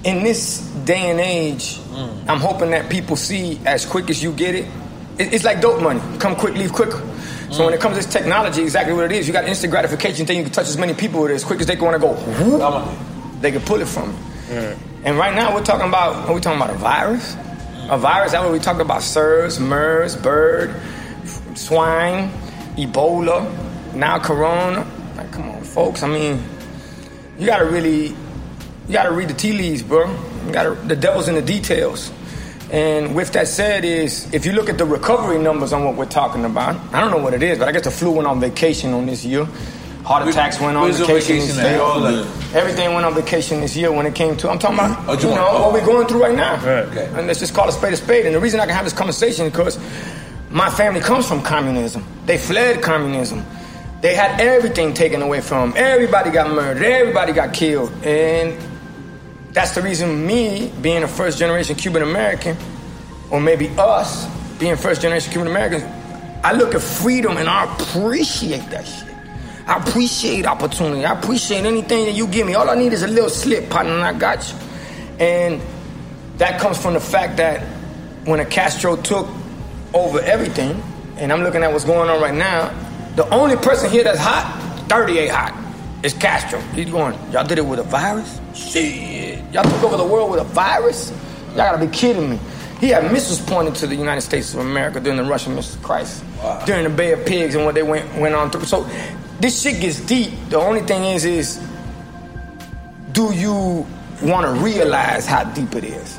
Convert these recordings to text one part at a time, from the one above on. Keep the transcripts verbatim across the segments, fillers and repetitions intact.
in this day and age, mm. I'm hoping that people see as quick as you get it. It's like dope money. Come quick, leave quicker. Mm. So when it comes to this technology, exactly what it is. You got instant gratification thing. You can touch as many people with it as quick as they want to go. Whoop, they can pull it from you. Mm. And right now we're talking about, are we talking about a virus? Mm. A virus, that's what we talked about. SARS, MERS, bird, swine, Ebola, now Corona. Like, come on, folks. I mean, you got to really, you got to read the tea leaves, bro. You got to, the devil's in the details. And with that said is, if you look at the recovery numbers on what we're talking about, I don't know what it is, but I guess the flu went on vacation on this year. Heart attacks went on vacation, vacation this year. Like, everything went on vacation this year when it came to, I'm talking about, oh, you, you know, oh. what we're going through right now. Right. Okay. And let's just call a spade a spade. And the reason I can have this conversation is because my family comes from communism. They fled communism. They had everything taken away from them. Everybody got murdered. Everybody got killed. And that's the reason me, being a first-generation Cuban-American, or maybe us, being first-generation Cuban-Americans, I look at freedom and I appreciate that shit. I appreciate opportunity. I appreciate anything that you give me. All I need is a little slip, partner, and I got you. And that comes from the fact that when a Castro took over everything, and I'm looking at what's going on right now, the only person here that's hot, thirty-eight hot, is Castro. He's going, y'all did it with a virus? Shit. Y'all took over the world with a virus? Y'all gotta be kidding me. He had missiles pointed to the United States of America during the Russian missile crisis, wow. during the Bay of Pigs and what they went went on through. So this shit gets deep. The only thing is, is do you want to realize how deep it is?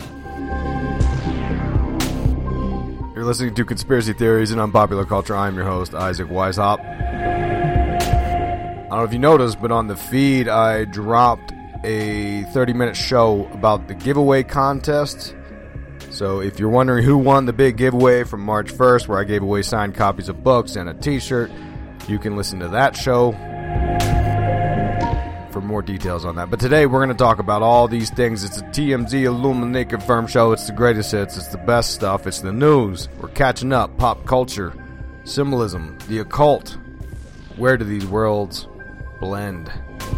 You're listening to Conspiracy Theories and Unpopular Culture. I'm your host, Isaac Weishaupt. I don't know if you noticed, but on the feed, I dropped a thirty-minute show about the giveaway contest. So if you're wondering who won the big giveaway from March first, where I gave away signed copies of books and a t-shirt, you can listen to that show for more details on that. But today we're going to talk about all these things. It's a T M Z Illuminati Confirmed show. It's the greatest hits. It's the best stuff. It's the news. We're catching up. Pop culture, symbolism, the occult. Where do these worlds blend?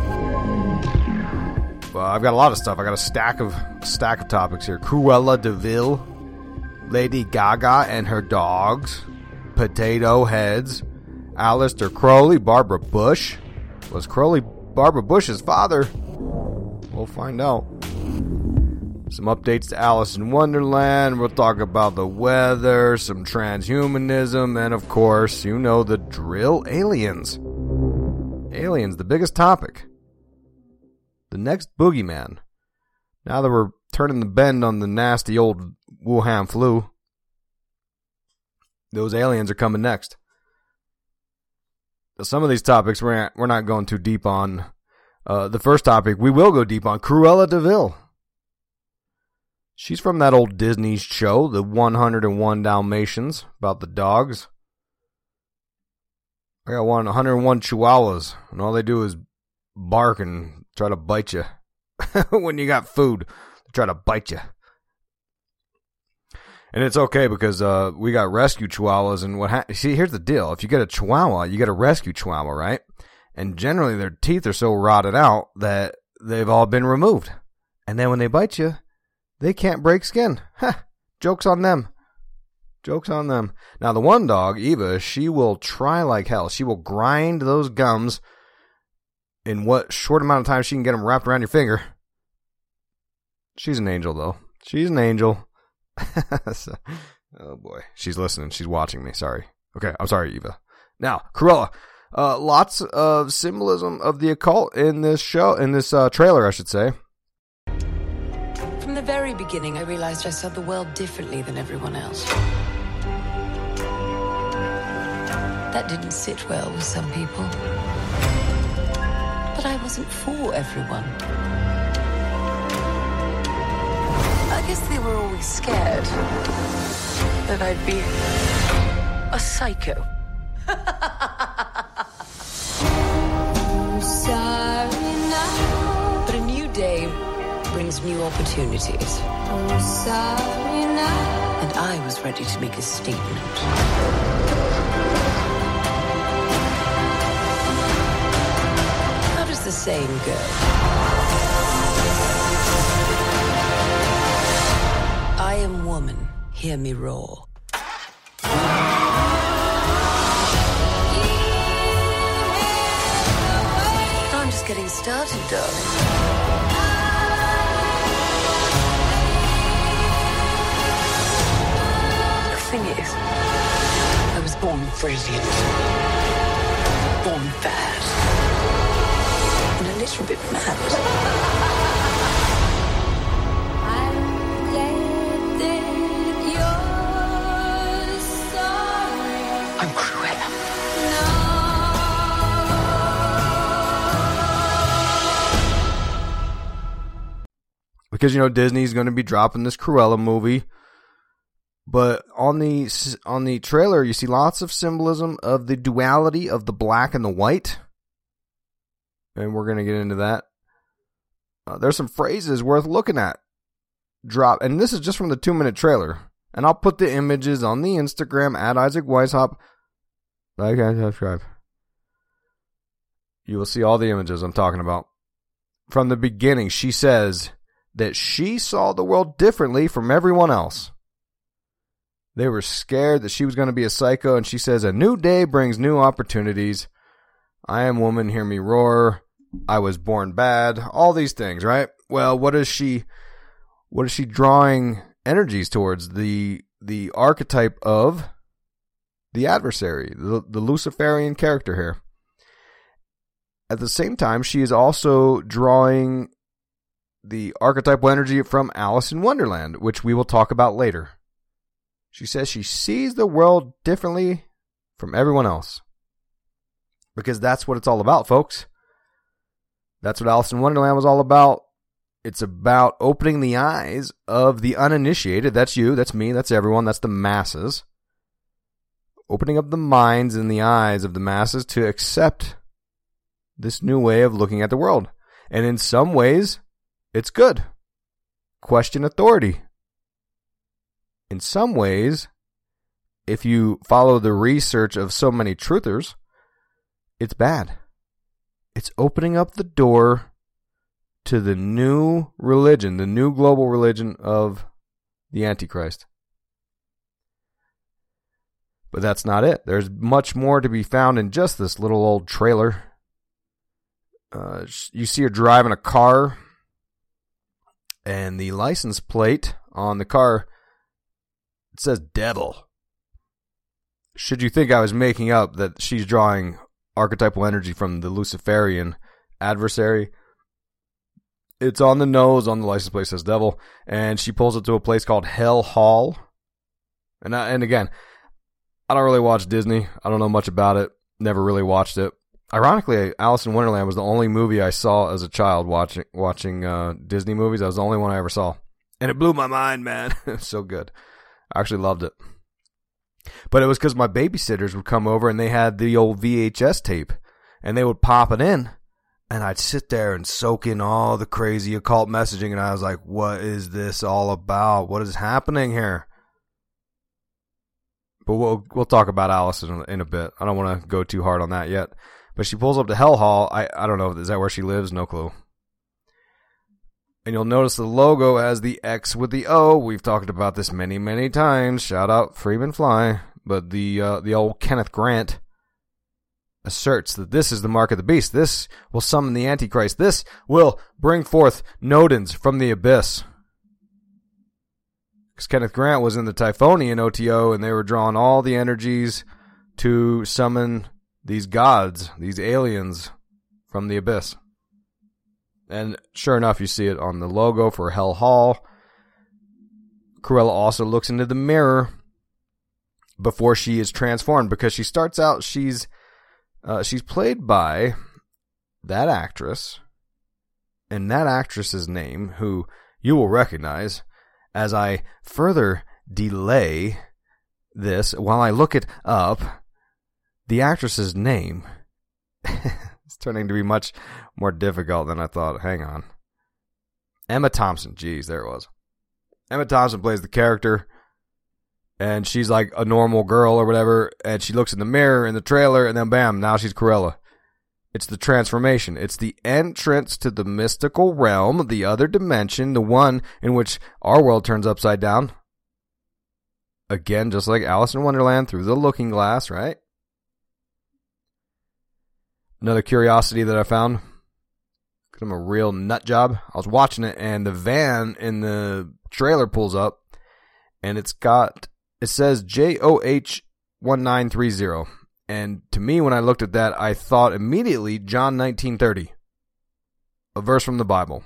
Well, I've got a lot of stuff. I got a stack of a stack of topics here. Cruella de Vil, Lady Gaga and her dogs, Potato Heads, Aleister Crowley, Barbara Bush. Was Crowley Barbara Bush's father? We'll find out. Some updates to Alice in Wonderland. We'll talk about the weather, some transhumanism, and of course, you know the drill, aliens. Aliens, the biggest topic. The next boogeyman. Now that we're turning the bend on the nasty old Wuhan flu, those aliens are coming next. Some of these topics we're we're not going too deep on. Uh, the first topic we will go deep on, Cruella de Vil. She's from that old Disney show, the one hundred one Dalmatians, about the dogs. I got one, one hundred one Chihuahuas, and all they do is bark and try to bite you. When you got food, they try to bite you. And it's okay because uh, we got rescue Chihuahuas, and what? Ha- See, here's the deal: if you get a Chihuahua, you get a rescue Chihuahua, right? And generally, their teeth are so rotted out that they've all been removed. And then when they bite you, they can't break skin. Ha! Joke's on them. Joke's on them. Now, the one dog, Eva, she will try like hell. She will grind those gums in what short amount of time she can get them wrapped around your finger. She's an angel, though. She's an angel. So, oh, boy. She's listening. She's watching me. Sorry. Okay, I'm sorry, Eva. Now, Cruella. Uh, lots of symbolism of the occult in this show, in this uh, trailer, I should say. From the very beginning, I realized I saw the world differently than everyone else. That didn't sit well with some people. But I wasn't for everyone. I guess they were always scared that I'd be a psycho. But a new day brings new opportunities. And I was ready to make a statement. How does the saying go? I am woman, hear me roar. I'm just getting started, darling. The thing is, I was born brilliant, born bad, and a little bit mad. I'm Cruella. Because, you know, Disney's going to be dropping this Cruella movie. But on the on the trailer, you see lots of symbolism of the duality of the black and the white. And we're going to get into that. Uh, there's some phrases worth looking at. Drop, and this is just from the two-minute trailer. And I'll put the images on the Instagram at Isaac Weishaupt. Like and subscribe. You will see all the images I'm talking about. From the beginning, she says that she saw the world differently from everyone else. They were scared that she was going to be a psycho, and she says, a new day brings new opportunities. I am woman, hear me roar. I was born bad. All these things, right? Well, what is she, what is she drawing energies towards? The, the archetype of the adversary, the, the Luciferian character here. At the same time, she is also drawing the archetypal energy from Alice in Wonderland, which we will talk about later. She says she sees the world differently from everyone else. Because that's what it's all about, folks. That's what Alice in Wonderland was all about. It's about opening the eyes of the uninitiated. That's you, that's me, that's everyone, that's the masses. Opening up the minds and the eyes of the masses to accept this new way of looking at the world. And in some ways, it's good. Question authority. In some ways, if you follow the research of so many truthers, it's bad. It's opening up the door to the new religion, the new global religion of the Antichrist. But that's not it. There's much more to be found in just this little old trailer. Uh, you see her driving a car, and the license plate on the car, it says devil. Should you think I was making up that she's drawing archetypal energy from the Luciferian adversary? It's on the nose, on the license plate, says devil, and she pulls it to a place called Hell Hall. And I, and again, I don't really watch Disney. I don't know much about it. Never really watched it. Ironically, Alice in Wonderland was the only movie I saw as a child watching watching uh, Disney movies. That was the only one I ever saw. And it blew my mind, man. It was so good. I actually loved it. But it was because my babysitters would come over and they had the old V H S tape. And they would pop it in. And I'd sit there and soak in all the crazy occult messaging. And I was like, what is this all about? What is happening here? But we'll we'll talk about Alice in, in a bit. I don't want to go too hard on that yet. But she pulls up to Hell Hall. I, I don't know. Is that where she lives? No clue. And you'll notice the logo has the X with the O. We've talked about this many, many times. Shout out Freeman Fly. But the uh, the old Kenneth Grant asserts that this is the mark of the beast. This will summon the Antichrist. This will bring forth Nodens from the abyss. Because Kenneth Grant was in the Typhonian O T O, and they were drawing all the energies to summon these gods, these aliens from the abyss. And sure enough, you see it on the logo for Hell Hall. Cruella also looks into the mirror before she is transformed, because she starts out, she's uh, she's played by that actress, and that actress's name, who you will recognize as I further delay this while I look it up. The actress's name is turning to be much more difficult than I thought. Hang on. Emma Thompson. Jeez, there it was. Emma Thompson plays the character, and she's like a normal girl or whatever, and she looks in the mirror in the trailer, and then bam, now she's Cruella. It's the transformation. It's the entrance to the mystical realm, the other dimension, the one in which our world turns upside down. Again, just like Alice in Wonderland through the looking glass, right? Another curiosity that I found, because I'm a real nut job. I was watching it, and the van in the trailer pulls up, and it's got, it says J O H one nine three zero. And to me, when I looked at that, I thought immediately John nineteen thirty, a verse from the Bible.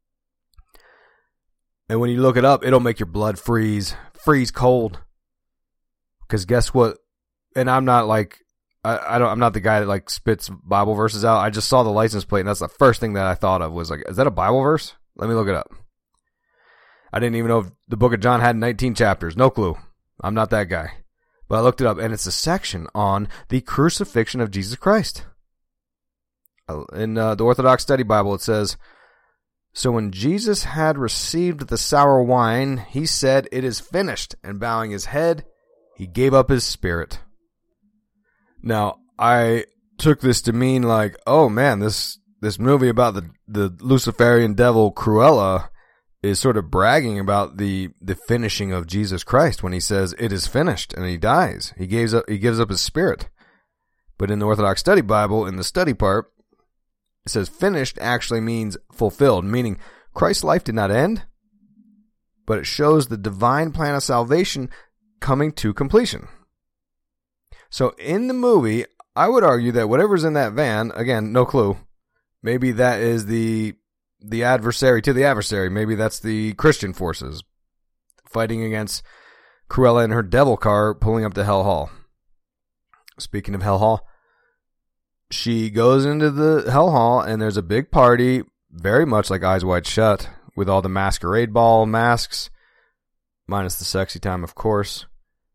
And when you look it up, it'll make your blood freeze, freeze cold. Because guess what? And I'm not like, I, I don't, I'm not the guy that like spits Bible verses out. I just saw the license plate, and that's the first thing that I thought of was like, is that a Bible verse? Let me look it up. I didn't even know if the book of John had nineteen chapters. No clue. I'm not that guy. But I looked it up, and it's a section on the crucifixion of Jesus Christ. In uh, the Orthodox Study Bible, it says, "So when Jesus had received the sour wine, he said, 'It is finished,' and bowing his head, he gave up his spirit." Now, I took this to mean like, oh man, this this movie about the, the Luciferian devil Cruella is sort of bragging about the, the finishing of Jesus Christ when he says, "It is finished," and he dies. He gives up, he gives up his spirit. But in the Orthodox Study Bible, in the study part, it says finished actually means fulfilled, meaning Christ's life did not end, but it shows the divine plan of salvation coming to completion. So in the movie, I would argue that whatever's in that van, again, no clue, maybe that is the the adversary to the adversary. Maybe that's the Christian forces fighting against Cruella and her devil car pulling up to Hell Hall. Speaking of Hell Hall, she goes into the Hell Hall, and there's a big party, very much like Eyes Wide Shut, with all the masquerade ball masks, minus the sexy time, of course.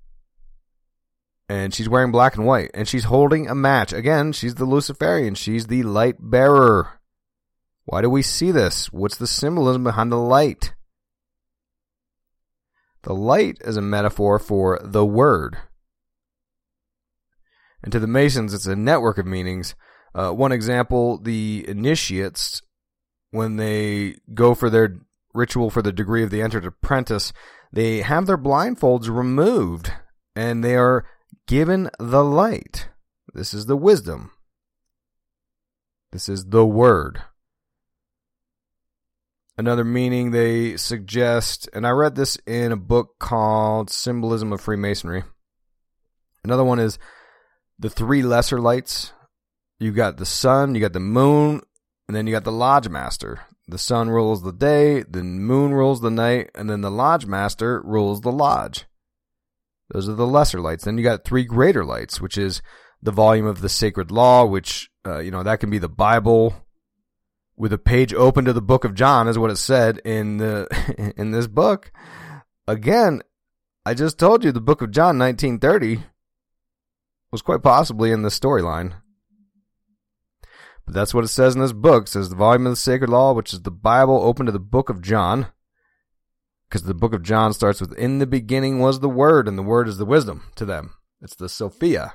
And she's wearing black and white, and she's holding a match. Again, she's the Luciferian. She's the light bearer. Why do we see this? What's the symbolism behind the light? The light is a metaphor for the Word. And to the Masons, it's a network of meanings. Uh, one example, the initiates, when they go for their ritual for the degree of the entered apprentice, they have their blindfolds removed, and they are given the light. This is the wisdom. This is the Word. Another meaning they suggest, and I read this in a book called Symbolism of Freemasonry. Another one is the three lesser lights. You got the sun, you got the moon, and then you got the Lodge Master. The sun rules the day, the moon rules the night, and then the Lodge Master rules the lodge. Those are the lesser lights. Then you got three greater lights, which is the volume of the sacred law, which, uh, you know, that can be the Bible, with a page open to the book of John, is what it said in the in this book. Again, I just told you the book of John nineteen thirty was quite possibly in the storyline. But that's what it says in this book. It says the volume of the sacred law, which is the Bible, open to the book of John. Because the book of John starts with, "In the beginning was the Word," and the Word is the wisdom to them. It's the Sophia.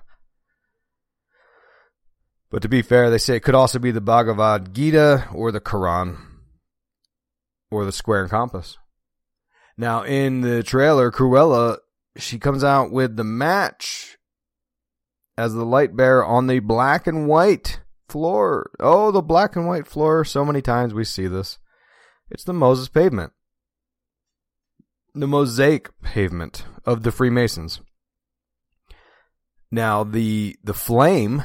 But to be fair, they say it could also be the Bhagavad Gita or the Quran or the Square and Compass. Now, in the trailer, Cruella, she comes out with the match as the light bearer on the black and white floor. Oh, the black and white floor. So many times we see this. It's the Moses pavement. The mosaic pavement of the Freemasons. Now, the the flame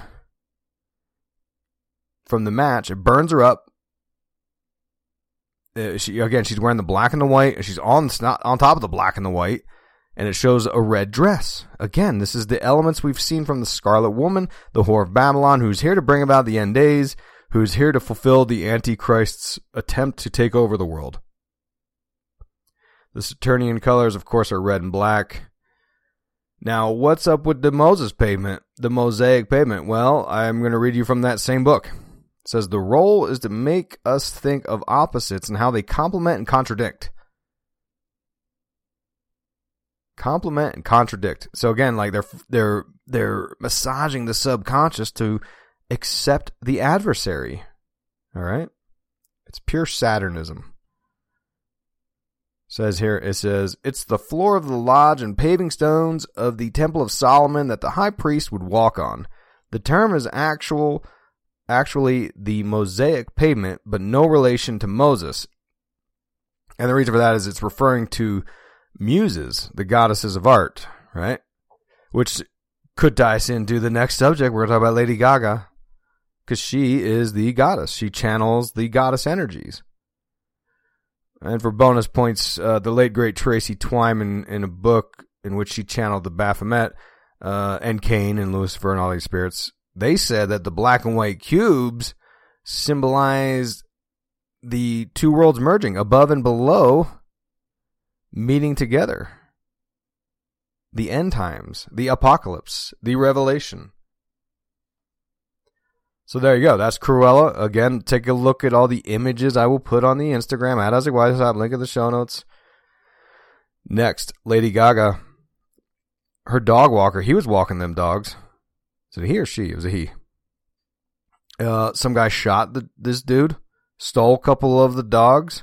from the match, it burns her up. Uh, she, again, she's wearing the black and the white, and she's on on top of the black and the white, and it shows a red dress. Again, this is the elements we've seen from the Scarlet Woman, the Whore of Babylon, who's here to bring about the end days, who's here to fulfill the Antichrist's attempt to take over the world. The Saturnian colors, of course, are red and black. Now, what's up with the Moses pavement, the mosaic pavement? Well, I'm going to read you from that same book. It says, "The role is to make us think of opposites and how they complement and contradict." Complement and contradict. So again, like they're they're they're massaging the subconscious to accept the adversary. All right? It's pure Saturnism. Says here, it says, it's the floor of the lodge and paving stones of the Temple of Solomon that the high priest would walk on. The term is actual, actually the Mosaic pavement, but no relation to Moses. And the reason for that is it's referring to muses, the goddesses of art, right? Which could tie us into the next subject. We're going to talk about Lady Gaga, because she is the goddess. She channels the goddess energies. And for bonus points, uh, the late, great Tracy Twyman, in a book in which she channeled the Baphomet, uh, and Cain and Lucifer and all these spirits, they said that the black and white cubes symbolized the two worlds merging, above and below, meeting together. The end times, the apocalypse, the revelation. So there you go. That's Cruella. Again, take a look at all the images I will put on the Instagram at Isaac Weishaupt. Link in the show notes. Next, Lady Gaga. Her dog walker. He was walking them dogs. Is it he or she? It was a he. Uh, some guy shot the, this dude. Stole a couple of the dogs.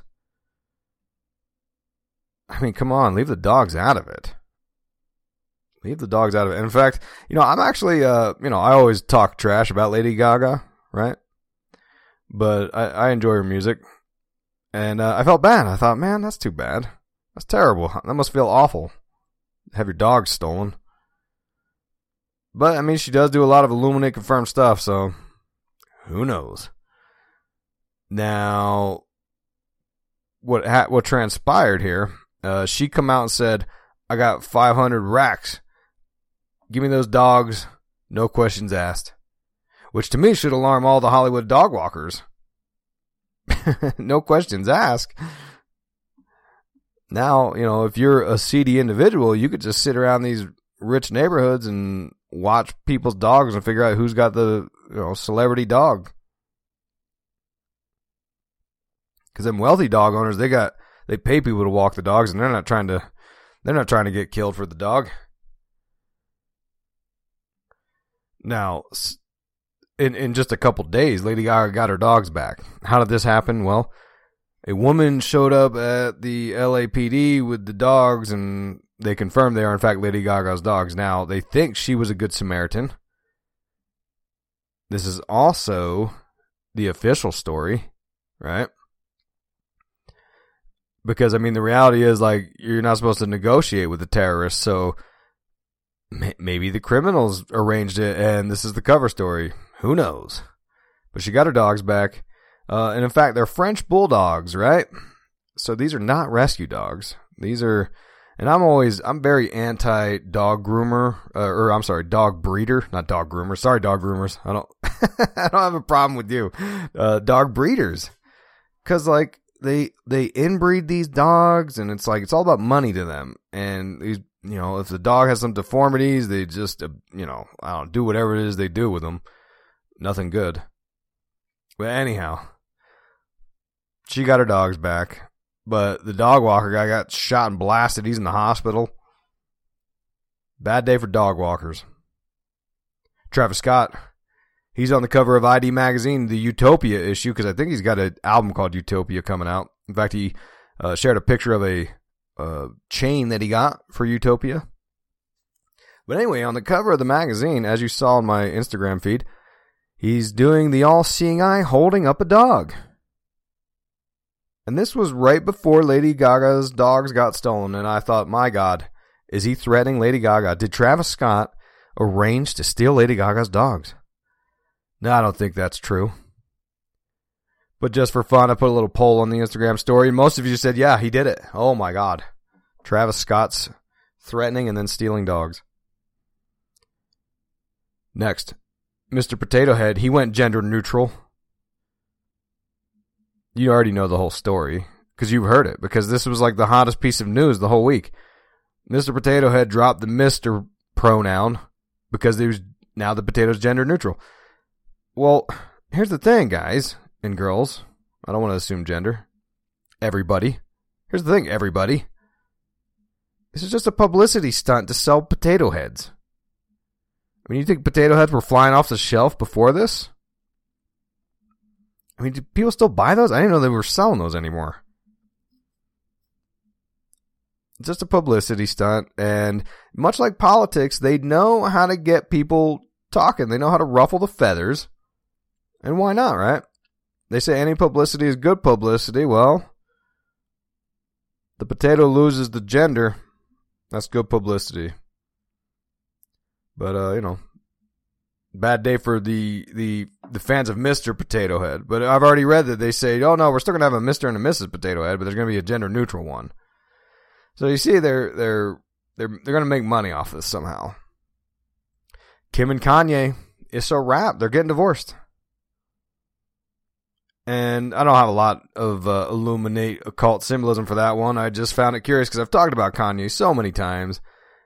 I mean, come on. Leave the dogs out of it. Leave the dogs out of it. In fact, you know, I'm actually, uh, you know, I always talk trash about Lady Gaga, right? But I, I enjoy her music. And uh, I felt bad. I thought, man, that's too bad. That's terrible. That must feel awful. Have your dogs stolen. But, I mean, she does do a lot of Illuminati confirmed stuff, so who knows? Now, what ha- what transpired here, uh, she come out and said, I got five hundred racks. Give me those dogs, no questions asked. Which to me should alarm all the Hollywood dog walkers. No questions asked. Now, you know, if you're a seedy individual, you could just sit around these rich neighborhoods and watch people's dogs and figure out who's got the, you know, celebrity dog. Because them wealthy dog owners, they got they pay people to walk the dogs, and they're not trying to they're not trying to get killed for the dog. Now, in in just a couple days, Lady Gaga got her dogs back. How did this happen? Well, a woman showed up at the L A P D with the dogs, and they confirmed they are in fact Lady Gaga's dogs. Now, they think she was a good Samaritan. This is also the official story, right? Because, I mean, the reality is, like, you're not supposed to negotiate with the terrorists, so maybe the criminals arranged it, and this is the cover story. Who knows? But she got her dogs back. Uh, and, in fact, they're French bulldogs, right? So these are not rescue dogs. These are, and I'm always, I'm very anti-dog groomer, uh, or I'm sorry, dog breeder, not dog groomer. Sorry, dog groomers. I don't, I don't have a problem with you. Uh, dog breeders. Because, like, They they inbreed these dogs, and it's like it's all about money to them. And these, you know, if the dog has some deformities, they just, uh, you know, I don't know, do whatever it is they do with them. Nothing good. But anyhow, she got her dogs back, but the dog walker guy got shot and blasted. He's in the hospital. Bad day for dog walkers. Travis Scott. He's on the cover of I D Magazine, the Utopia issue, because I think he's got an album called Utopia coming out. In fact, he uh, shared a picture of a uh, chain that he got for Utopia. But anyway, on the cover of the magazine, as you saw in my Instagram feed, he's doing the all-seeing eye holding up a dog. And this was right before Lady Gaga's dogs got stolen, and I thought, my God, is he threatening Lady Gaga? Did Travis Scott arrange to steal Lady Gaga's dogs? No, I don't think that's true. But just for fun, I put a little poll on the Instagram story. Most of you said, yeah, he did it. Oh, my God. Travis Scott's threatening and then stealing dogs. Next, Mister Potato Head. He went gender neutral. You already know the whole story because you've heard it, because this was like the hottest piece of news the whole week. Mister Potato Head dropped the Mister pronoun because he was now the potato's gender neutral. Well, here's the thing, guys and girls. I don't want to assume gender. Everybody. Here's the thing, everybody. This is just a publicity stunt to sell potato heads. I mean, you think potato heads were flying off the shelf before this? I mean, do people still buy those? I didn't know they were selling those anymore. It's just a publicity stunt, and much like politics, they know how to get people talking. They know how to ruffle the feathers, and why not, right? They say any publicity is good publicity. Well, the potato loses the gender. That's good publicity. But, uh, you know, bad day for the, the the fans of Mister Potato Head. But I've already read that they say, oh, no, we're still going to have a Mister and a Missus Potato Head, but there's going to be a gender-neutral one. So you see, they're they're they're they're going to make money off this somehow. Kim and Kanye is so wrapped. They're getting divorced. And I don't have a lot of uh, illuminate occult symbolism for that one. I just found it curious because I've talked about Kanye so many times.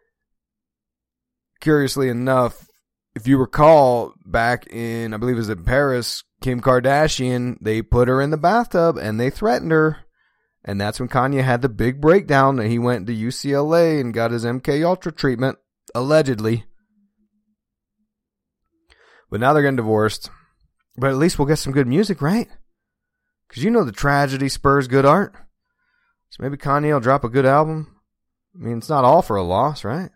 Curiously enough, if you recall, back in, I believe it was in Paris, Kim Kardashian, they put her in the bathtub and they threatened her. And that's when Kanye had the big breakdown and he went to U C L A and got his M K Ultra treatment, allegedly. But now they're getting divorced. But at least we'll get some good music, right? Because you know the tragedy spurs good art. So maybe Kanye will drop a good album. I mean, it's not all for a loss, right?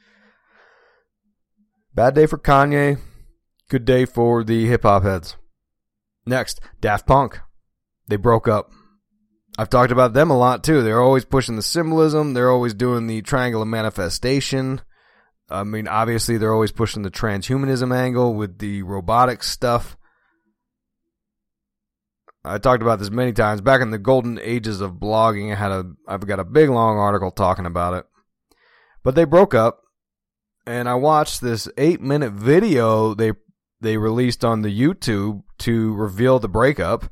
Bad day for Kanye. Good day for the hip-hop heads. Next, Daft Punk. They broke up. I've talked about them a lot, too. They're always pushing the symbolism. They're always doing the triangle of manifestation. I mean, obviously, they're always pushing the transhumanism angle with the robotic stuff. I talked about this many times. Back in the golden ages of blogging, I had a, I've got a big, long article talking about it. But they broke up, and I watched this eight-minute video they they released on the YouTube to reveal the breakup.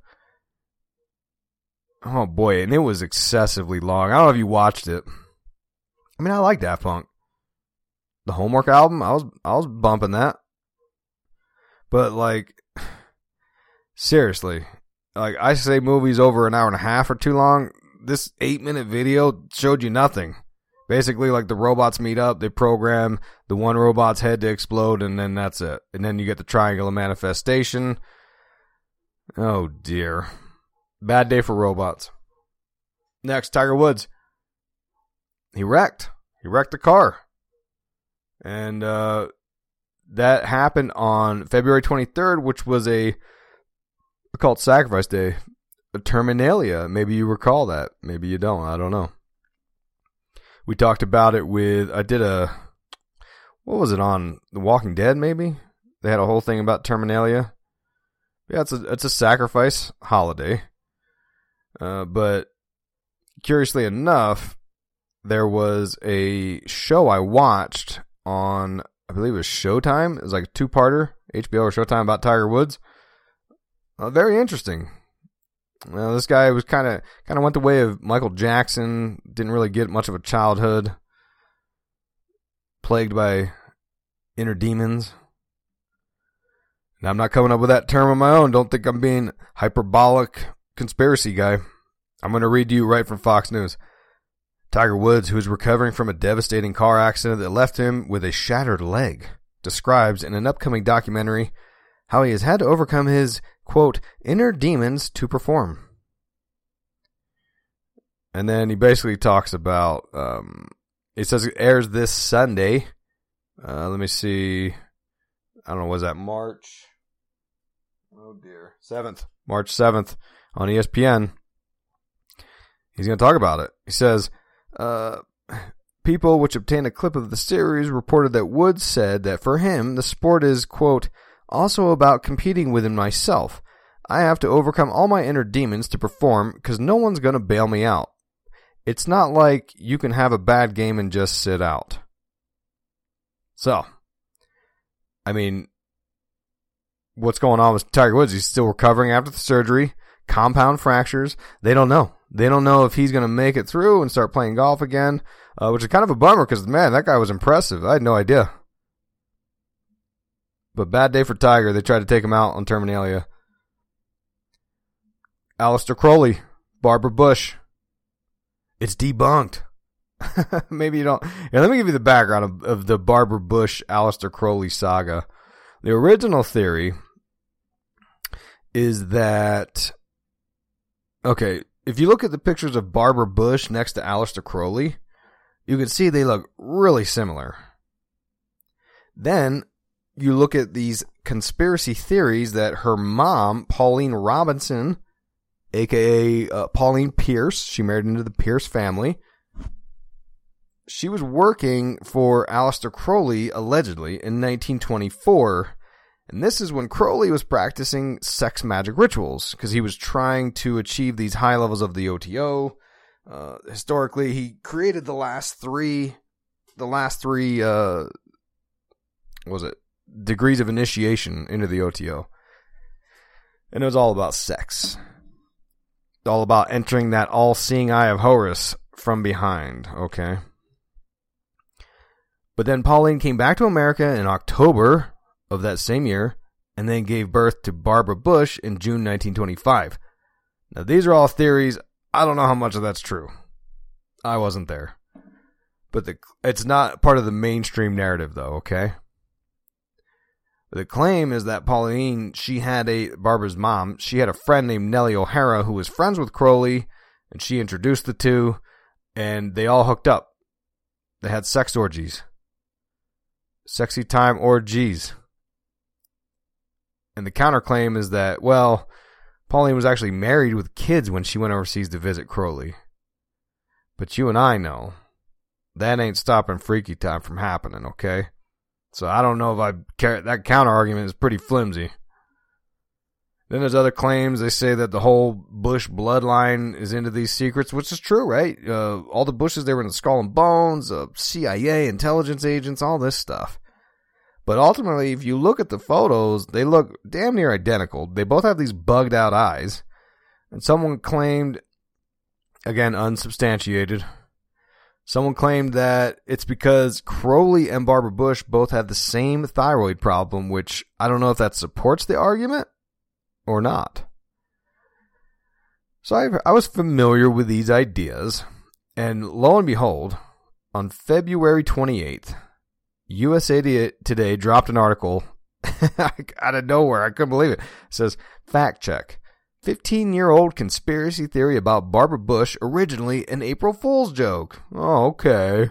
Oh, boy, and it was excessively long. I don't know if you watched it. I mean, I like Daft Punk. The Homework album, I was I was bumping that. But, like, seriously, like, I say movies over an hour and a half are too long. This eight-minute video showed you nothing. Basically, like, the robots meet up, they program the one robot's head to explode, and then that's it. And then you get the triangle of manifestation. Oh, dear. Bad day for robots. Next, Tiger Woods. He wrecked. He wrecked the car. And uh, that happened on February twenty-third, which was a called Sacrifice Day. A Terminalia. Maybe you recall that. Maybe you don't. I don't know. We talked about it with, I did a, what was it on? The Walking Dead, maybe? They had a whole thing about Terminalia. Yeah, it's a, it's a sacrifice holiday. Uh, but curiously enough, there was a show I watched on, I believe it was Showtime. It was like a two-parter, H B O or Showtime, about Tiger Woods. Uh, very interesting. Well, this guy was kind of kind of went the way of Michael Jackson. Didn't really get much of a childhood. Plagued by inner demons. Now, I'm not coming up with that term on my own. Don't think I'm being hyperbolic conspiracy guy. I'm going to read you right from Fox News. Tiger Woods, who is recovering from a devastating car accident that left him with a shattered leg, describes in an upcoming documentary how he has had to overcome his, quote, inner demons to perform. And then he basically talks about, um, it says it airs this Sunday. Uh, let me see. I don't know, was that March? Oh, dear. seventh. March seventh on E S P N. He's going to talk about it. He says, uh, people which obtained a clip of the series reported that Woods said that for him, the sport is, quote, also about competing within myself. I have to overcome all my inner demons to perform because no one's going to bail me out. It's not like you can have a bad game and just sit out. So, I mean, what's going on with Tiger Woods? He's still recovering after the surgery, compound fractures. They don't know. They don't know if he's going to make it through and start playing golf again, uh, which is kind of a bummer because, man, that guy was impressive. I had no idea. But bad day for Tiger. They tried to take him out on Terminalia. Aleister Crowley, Barbara Bush. It's debunked. Maybe you don't. Yeah, let me give you the background of, of the Barbara Bush, Aleister Crowley saga. The original theory is that, okay, if you look at the pictures of Barbara Bush next to Aleister Crowley, you can see they look really similar. Then you look at these conspiracy theories that her mom, Pauline Robinson, a k a. Uh, Pauline Pierce, she married into the Pierce family. She was working for Aleister Crowley, allegedly, in nineteen twenty-four. And this is when Crowley was practicing sex magic rituals, because he was trying to achieve these high levels of the O T O. Uh, historically, he created the last three, the last three, uh, what was it, degrees of initiation into the O T O. And it was all about sex. All about entering that all-seeing eye of Horus from behind, okay? But then Pauline came back to America in October of that same year, and then gave birth to Barbara Bush in June nineteen twenty-five. Now, these are all theories. I don't know how much of that's true. I wasn't there. But the, it's not part of the mainstream narrative, though, okay? The claim is that Pauline, she had a, Barbara's mom, she had a friend named Nellie O'Hara who was friends with Crowley, and she introduced the two, and they all hooked up. They had sex orgies. Sexy time orgies. And the counterclaim is that, well, Pauline was actually married with kids when she went overseas to visit Crowley. But you and I know, that ain't stopping freaky time from happening, okay? So I don't know if I care. That counter argument is pretty flimsy. Then there's other claims. They say that the whole Bush bloodline is into these secrets, which is true, right? Uh, all the Bushes, they were in the Skull and Bones, uh, C I A, intelligence agents, all this stuff. But ultimately, if you look at the photos, they look damn near identical. They both have these bugged out eyes. And someone claimed, again, unsubstantiated, someone claimed that it's because Crowley and Barbara Bush both had the same thyroid problem, which I don't know if that supports the argument or not. So I, I was familiar with these ideas, and lo and behold, on February twenty-eighth, U S A Today dropped an article out of nowhere. I couldn't believe it. It says, fact check. fifteen-year-old conspiracy theory about Barbara Bush, originally an April Fool's joke. Oh, okay.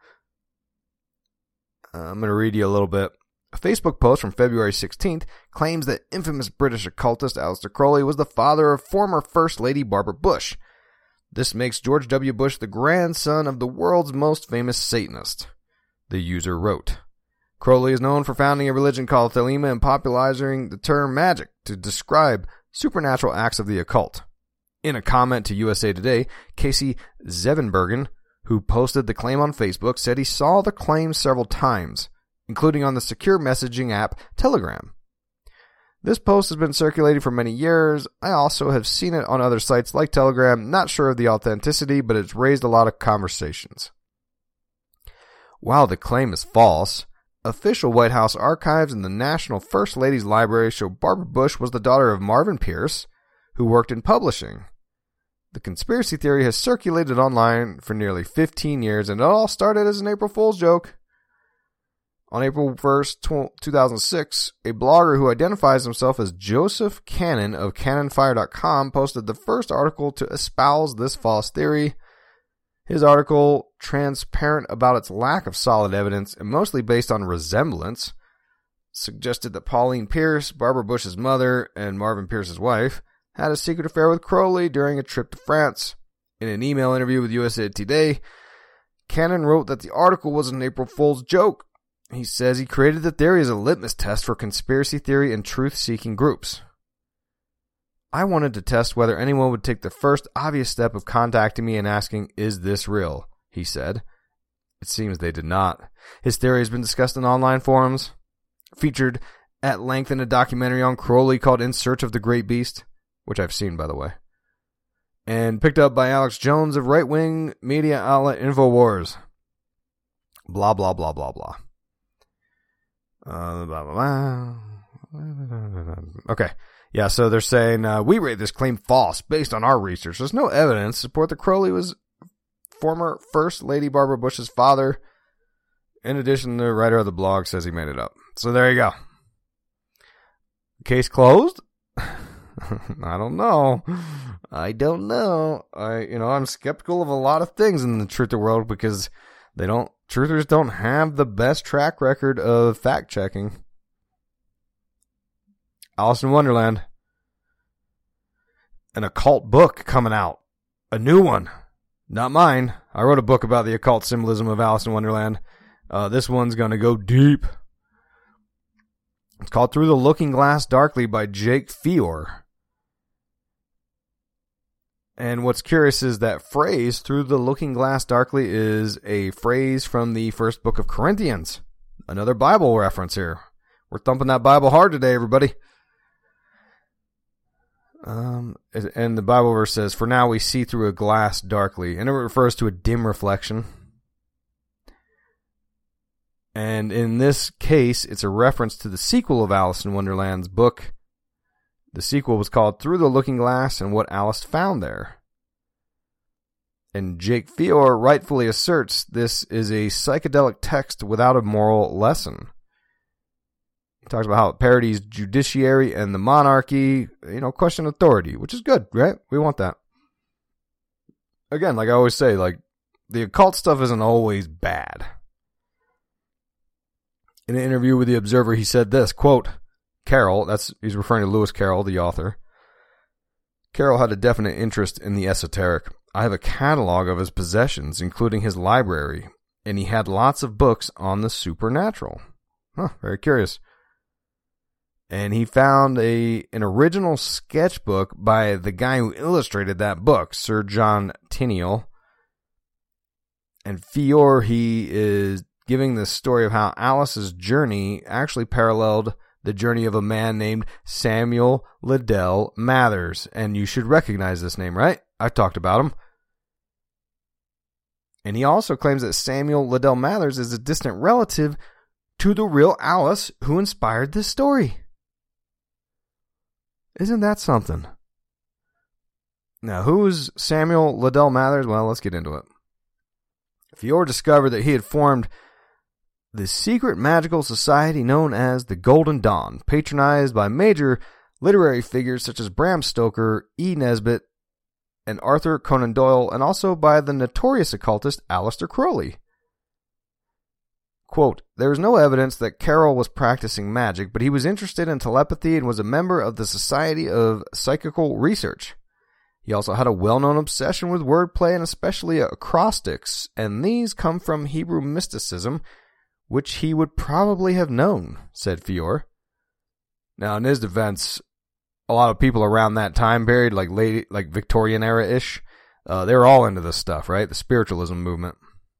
Uh, I'm going to read you a little bit. A Facebook post from February sixteenth claims that infamous British occultist Aleister Crowley was the father of former First Lady Barbara Bush. This makes George W. Bush the grandson of the world's most famous Satanist, the user wrote. Crowley is known for founding a religion called Thelema and popularizing the term magic to describe supernatural acts of the occult. In a comment to U S A Today, Casey Zevenbergen, who posted the claim on Facebook, said he saw the claim several times, including on the secure messaging app Telegram. This post has been circulating for many years. I also have seen it on other sites like Telegram. Not sure of the authenticity, but it's raised a lot of conversations. While the claim is false, official White House archives and the National First Ladies Library show Barbara Bush was the daughter of Marvin Pierce, who worked in publishing. The conspiracy theory has circulated online for nearly fifteen years, and it all started as an April Fool's joke. On April first, two thousand six, a blogger who identifies himself as Joseph Cannon of Cannon Fire dot com posted the first article to espouse this false theory. His article, transparent about its lack of solid evidence and mostly based on resemblance, suggested that Pauline Pierce, Barbara Bush's mother and Marvin Pierce's wife, had a secret affair with Crowley during a trip to France. In an email interview with U S A Today, Cannon wrote that the article was an April Fool's joke. He says he created the theory as a litmus test for conspiracy theory and truth-seeking groups. I wanted to test whether anyone would take the first obvious step of contacting me and asking, is this real? He said. It seems they did not. His theory has been discussed in online forums, featured at length in a documentary on Crowley called In Search of the Great Beast, which I've seen, by the way, and picked up by Alex Jones of right-wing media outlet InfoWars. Blah, blah, blah, blah, blah. Uh, blah, blah, blah. Okay. Yeah, so they're saying, uh, we rate this claim false based on our research. There's no evidence to support that Crowley was former First Lady Barbara Bush's father. In addition, the writer of the blog says he made it up. So there you go. Case closed? I don't know. I don't know. I, you know, I'm skeptical of a lot of things in the truther world because they don't, truthers don't have the best track record of fact checking. Alice in Wonderland. An occult book coming out. A new one. Not mine. I wrote a book about the occult symbolism of Alice in Wonderland. Uh, this one's going to go deep. It's called Through the Looking Glass Darkly by Jake Fior. And what's curious is that phrase, Through the Looking Glass Darkly, is a phrase from the first book of Corinthians. Another Bible reference here. We're thumping that Bible hard today, everybody. Um, and the Bible verse says, "For now we see through a glass darkly," and it refers to a dim reflection. And in this case, it's a reference to the sequel of Alice in Wonderland's book. The sequel was called Through the Looking Glass and What Alice Found There. And Jake Fior rightfully asserts this is a psychedelic text without a moral lesson. He talks about how it parodies judiciary and the monarchy, you know, question authority, which is good, right? We want that. Again, like I always say, like, the occult stuff isn't always bad. In an interview with The Observer, he said this, quote, Carroll, that's he's referring to Lewis Carroll, the author. Carroll had a definite interest in the esoteric. I have a catalog of his possessions, including his library, and he had lots of books on the supernatural. Huh, very curious. And he found a an original sketchbook by the guy who illustrated that book, Sir John Tyndall. And Fior, he is giving the story of how Alice's journey actually paralleled the journey of a man named Samuel Liddell Mathers. And you should recognize this name, right? I talked about him. And he also claims that Samuel Liddell Mathers is a distant relative to the real Alice who inspired this story. Isn't that something? Now, who's Samuel Liddell Mathers? Well, let's get into it. Fior discovered that he had formed the secret magical society known as the Golden Dawn, patronized by major literary figures such as Bram Stoker, E. Nesbit, and Arthur Conan Doyle, and also by the notorious occultist Aleister Crowley. Quote, there is no evidence that Carroll was practicing magic, but he was interested in telepathy and was a member of the Society of Psychical Research. He also had a well-known obsession with wordplay and especially acrostics, and these come from Hebrew mysticism, which he would probably have known, said Fior. Now, in his defense, a lot of people around that time period, like late, like Victorian era-ish, uh, they were all into this stuff, right? The spiritualism movement.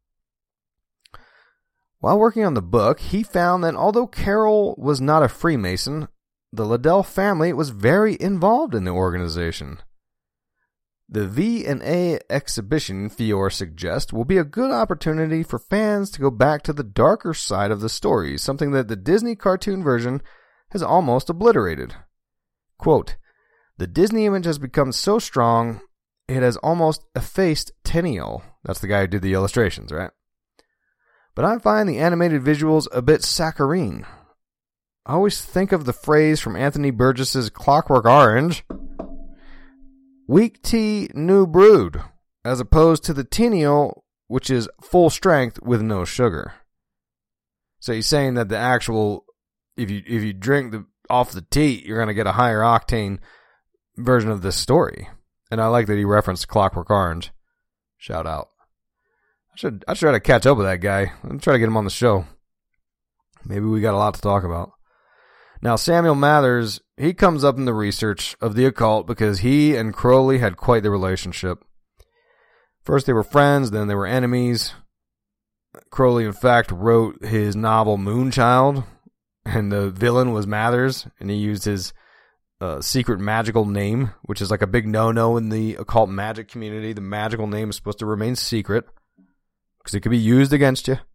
While working on the book, he found that although Carroll was not a Freemason, the Liddell family was very involved in the organization. The V and A exhibition, Fior suggests, will be a good opportunity for fans to go back to the darker side of the story, something that the Disney cartoon version has almost obliterated. Quote, the Disney image has become so strong, it has almost effaced Tyndall. That's the guy who did the illustrations, right? But I find the animated visuals a bit saccharine. I always think of the phrase from Anthony Burgess's Clockwork Orange, weak tea, new brewed, as opposed to the Tyndall, which is full strength with no sugar. So he's saying that the actual, if you if you drink the off the tea, you're going to get a higher octane version of this story. And I like that he referenced Clockwork Orange. Shout out. I should I should try to catch up with that guy and try to get him on the show. Maybe we got a lot to talk about. Now, Samuel Mathers, he comes up in the research of the occult because he and Crowley had quite the relationship. First they were friends, then they were enemies. Crowley, in fact, wrote his novel Moonchild, and the villain was Mathers, and he used his uh, secret magical name, which is like a big no-no in the occult magic community. The magical name is supposed to remain secret, because it could be used against you.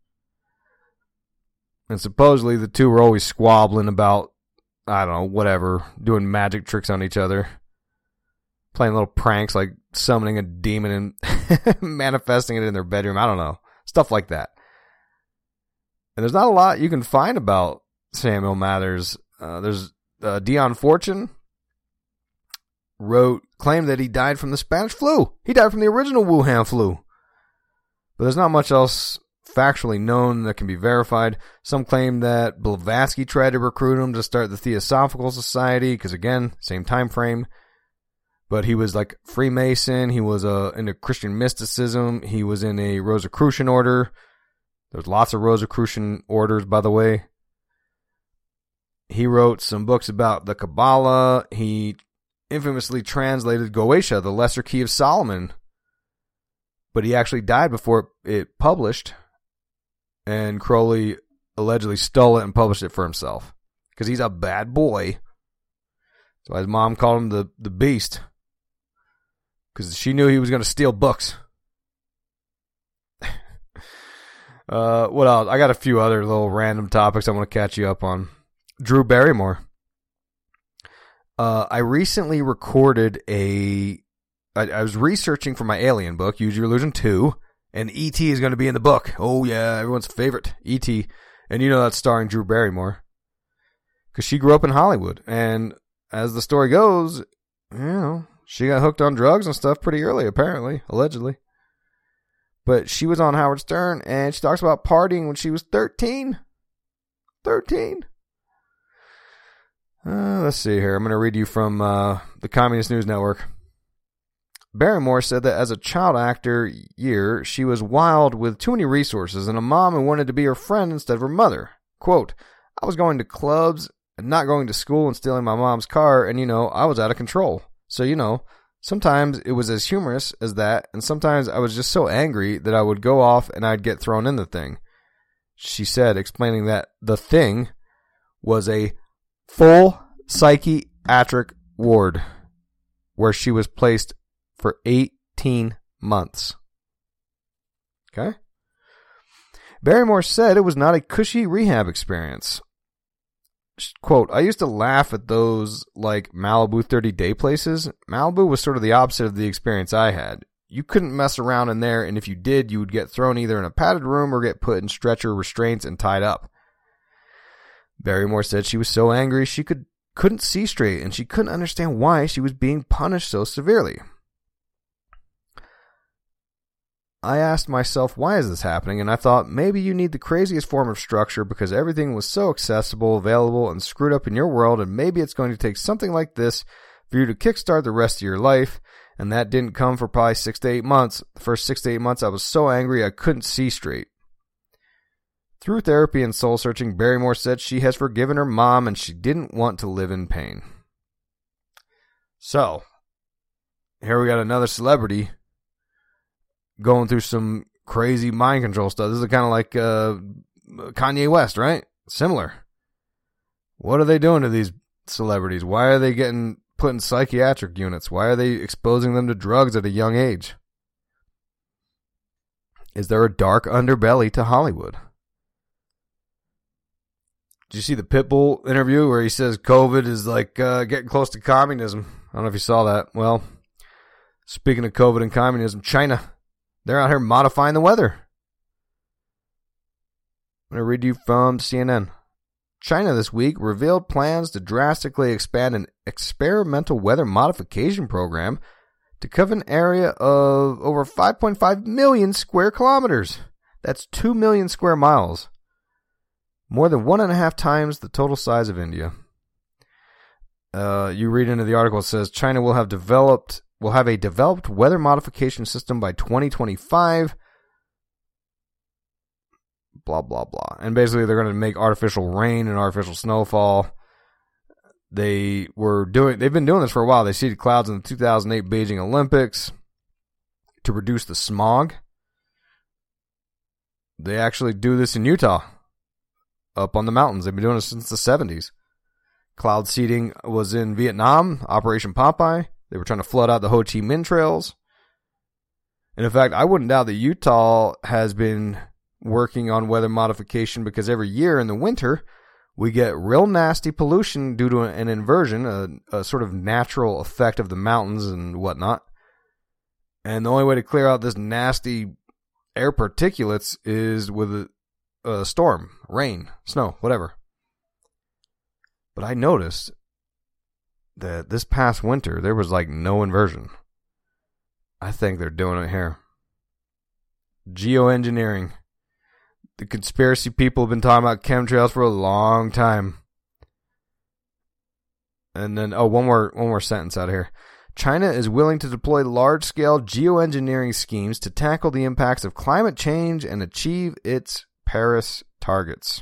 And supposedly the two were always squabbling about, I don't know, whatever, doing magic tricks on each other. Playing little pranks like summoning a demon and manifesting it in their bedroom. I don't know. Stuff like that. And there's not a lot you can find about Samuel Mathers. Uh, there's uh, Dion Fortune. wrote, claimed that he died from the Spanish flu. He died from the original Wuhan flu. But there's not much else factually known that can be verified. Some claim that Blavatsky tried to recruit him to start the Theosophical Society, because again, same time frame. But he was like Freemason. He was uh, into Christian mysticism. He was in a Rosicrucian order. There's lots of Rosicrucian orders, by the way. He wrote some books about the Kabbalah. He infamously translated Goetia, the Lesser Key of Solomon. But he actually died before it published. And Crowley allegedly stole it and published it for himself. Because he's a bad boy. So his mom called him the, the beast. Because she knew he was going to steal books. uh, what else? I got a few other little random topics I want to catch you up on. Drew Barrymore. Uh, I recently recorded a... I, I was researching for my Alien book, Use Your Illusion two, and E T is going to be in the book. Oh, yeah, everyone's favorite, E T. And you know that's starring Drew Barrymore. Because she grew up in Hollywood. And as the story goes, you know, she got hooked on drugs and stuff pretty early, apparently, allegedly. But she was on Howard Stern, and she talks about partying when she was thirteen. thirteen. Uh, let's see here. I'm going to read you from uh, the Communist News Network. Barrymore said that as a child actor year, she was wild with too many resources and a mom who wanted to be her friend instead of her mother. Quote, I was going to clubs and not going to school and stealing my mom's car, and, you know, I was out of control. So, you know, sometimes it was as humorous as that, and sometimes I was just so angry that I would go off and I'd get thrown in the thing. She said, explaining that the thing was a full psychiatric ward where she was placed for eighteen months. Okay? Barrymore said it was not a cushy rehab experience. Quote, I used to laugh at those, like, Malibu thirty-day places. Malibu was sort of the opposite of the experience I had. You couldn't mess around in there, and if you did, you would get thrown either in a padded room or get put in stretcher restraints and tied up. Barrymore said she was so angry she could, couldn't see straight, and she couldn't understand why she was being punished so severely. I asked myself, why is this happening? And I thought, maybe you need the craziest form of structure because everything was so accessible, available, and screwed up in your world, and maybe it's going to take something like this for you to kickstart the rest of your life, and that didn't come for probably six to eight months. The first six to eight months, I was so angry I couldn't see straight. Through therapy and soul-searching, Barrymore said she has forgiven her mom, and she didn't want to live in pain. So, here we got another celebrity going through some crazy mind control stuff. This is kind of like uh, Kanye West, right? Similar. What are they doing to these celebrities? Why are they getting put in psychiatric units? Why are they exposing them to drugs at a young age? Is there a dark underbelly to Hollywood? Did you see the Pitbull interview where he says COVID is like uh, getting close to communism? I don't know if you saw that. Well, speaking of COVID and communism, China. They're out here modifying the weather. I'm going to read you from C N N. China this week revealed plans to drastically expand an experimental weather modification program to cover an area of over five point five million square kilometers. That's two million square miles. More than one and a half times the total size of India. Uh, you read into the article, it says China will have developed will have a developed weather modification system by twenty twenty-five. Blah, blah, blah. And basically they're going to make artificial rain and artificial snowfall. They were doing, they've been doing this for a while. They seeded clouds in the two thousand eight Beijing Olympics to reduce the smog. They actually do this in Utah, up on the mountains. They've been doing it since the seventies. Cloud seeding was in Vietnam, Operation Popeye. They were trying to flood out the Ho Chi Minh trails. And in fact, I wouldn't doubt that Utah has been working on weather modification because every year in the winter, we get real nasty pollution due to an inversion, a, a sort of natural effect of the mountains and whatnot. And the only way to clear out this nasty air particulates is with a, a storm, rain, snow, whatever. But I noticed that this past winter there was like no inversion. I think they're doing it here. Geoengineering. The conspiracy people have been talking about chemtrails for a long time. And then, oh, one more, one more sentence out of here. China is willing to deploy large-scale geoengineering schemes to tackle the impacts of climate change and achieve its Paris targets.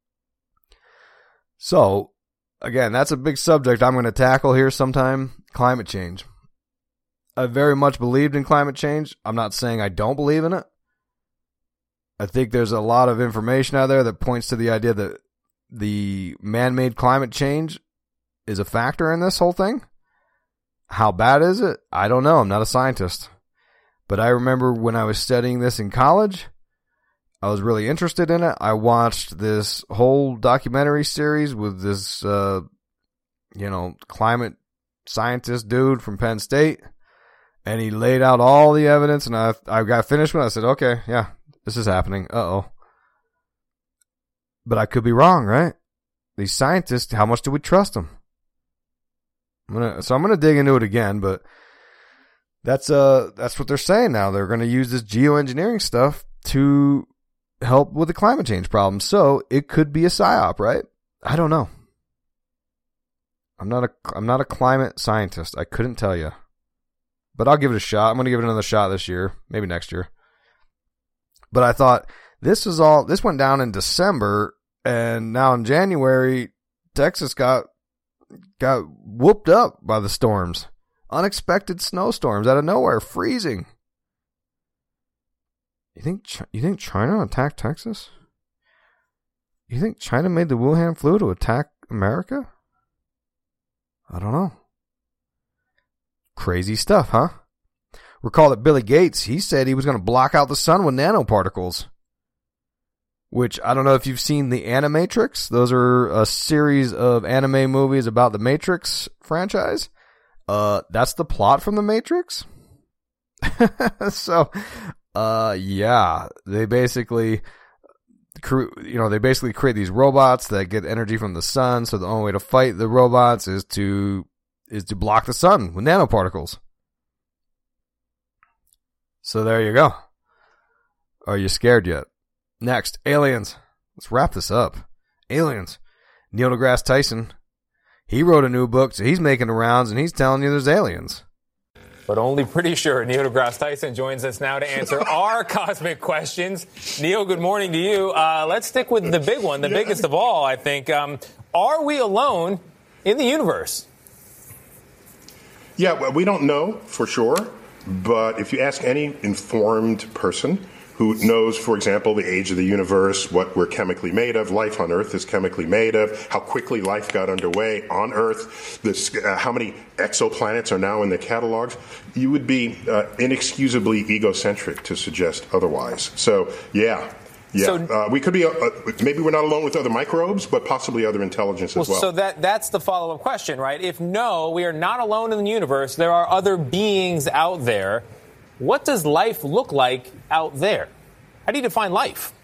So, again, that's a big subject I'm going to tackle here sometime, climate change. I very much believed in climate change. I'm not saying I don't believe in it. I think there's a lot of information out there that points to the idea that the man-made climate change is a factor in this whole thing. How bad is it? I don't know. I'm not a scientist. But I remember when I was studying this in college, I was really interested in it. I watched this whole documentary series with this, uh, you know, climate scientist dude from Penn State. And he laid out all the evidence. And I, I got finished with it. I said, okay, yeah, this is happening. Uh-oh. But I could be wrong, right? These scientists, how much do we trust them? I'm gonna, so I'm going to dig into it again, but that's uh that's what they're saying now. They're going to use this geoengineering stuff to help with the climate change problem. So it could be a psyop, right? I don't know. I'm not a I'm not a climate scientist. I couldn't tell you, but I'll give it a shot. I'm going to give it another shot this year, maybe next year. But I thought this was all this went down in December, and now in January, Texas got. got whooped up by the storms. Unexpected snowstorms out of nowhere, freezing. You think you think China attacked Texas? You think China made the Wuhan flu to attack America? I don't know. Crazy stuff, huh? Recall that Billy Gates, he said he was going to block out the sun with nanoparticles. Which, I don't know if you've seen the Animatrix. Those are a series of anime movies about the Matrix franchise. Uh, that's the plot from the Matrix. so, uh, yeah, they basically, you know, they basically create these robots that get energy from the sun. So the only way to fight the robots is to, is to block the sun with nanoparticles. So there you go. Are you scared yet? Next, aliens. Let's wrap this up. Aliens. Neil deGrasse Tyson. He wrote a new book, so he's making the rounds, and he's telling you there's aliens. But only pretty sure. Neil deGrasse Tyson joins us now to answer our cosmic questions. Neil, good morning to you. Uh, let's stick with the big one, the yeah. biggest of all, I think. Um, are we alone in the universe? Yeah, well, we don't know for sure, but if you ask any informed person who knows, for example, the age of the universe, what we're chemically made of, life on Earth is chemically made of, how quickly life got underway on Earth, this, uh, how many exoplanets are now in the catalogs, you would be uh, inexcusably egocentric to suggest otherwise. So, yeah. Yeah, so, uh, we could be, uh, maybe we're not alone with other microbes, but possibly other intelligence well, as well. So that that's the follow-up question, right? If no, we are not alone in the universe, there are other beings out there. What does life look like out there? How do you define life?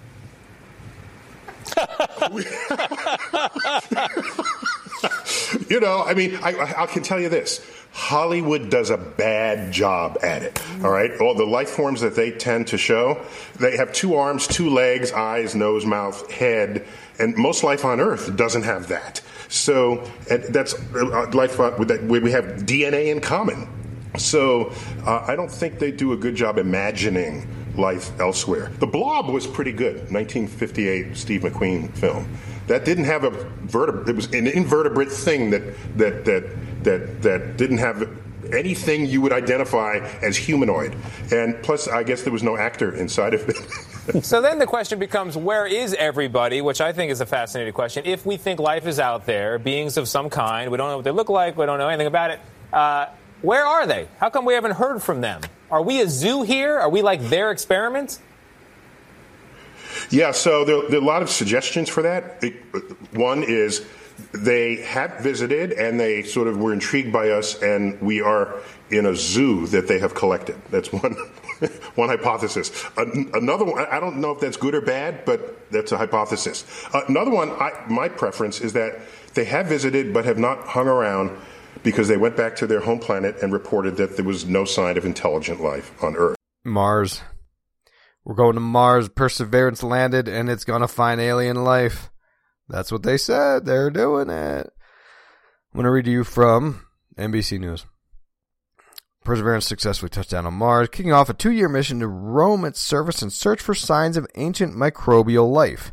You know, I mean, I, I can tell you this. Hollywood does a bad job at it, all right? All the life forms that they tend to show, they have two arms, two legs, eyes, nose, mouth, head, and most life on Earth doesn't have that. So and that's uh, life uh, with that, we have D N A in common. So uh, I don't think they do a good job imagining life elsewhere. The Blob was pretty good, nineteen fifty-eight Steve McQueen film. That didn't have a vertebrate. It was an invertebrate thing that that that that that didn't have anything you would identify as humanoid. And plus, I guess there was no actor inside of it. So then the question becomes, where is everybody? Which I think is a fascinating question. If we think life is out there, beings of some kind, we don't know what they look like, we don't know anything about it. Uh, where are they? How come we haven't heard from them? Are we a zoo here? Are we like their experiments? Yeah, so there, there are a lot of suggestions for that. It, one is they have visited and they sort of were intrigued by us, and we are in a zoo that they have collected. That's one one hypothesis. Another one, I don't know if that's good or bad, but that's a hypothesis. Another one, I, my preference is that they have visited but have not hung around because they went back to their home planet and reported that there was no sign of intelligent life on Earth. Mars. We're going to Mars. Perseverance landed, and it's going to find alien life. That's what they said. They're doing it. I'm going to read to you from N B C News. Perseverance successfully touched down on Mars, kicking off a two-year mission to roam its surface and search for signs of ancient microbial life.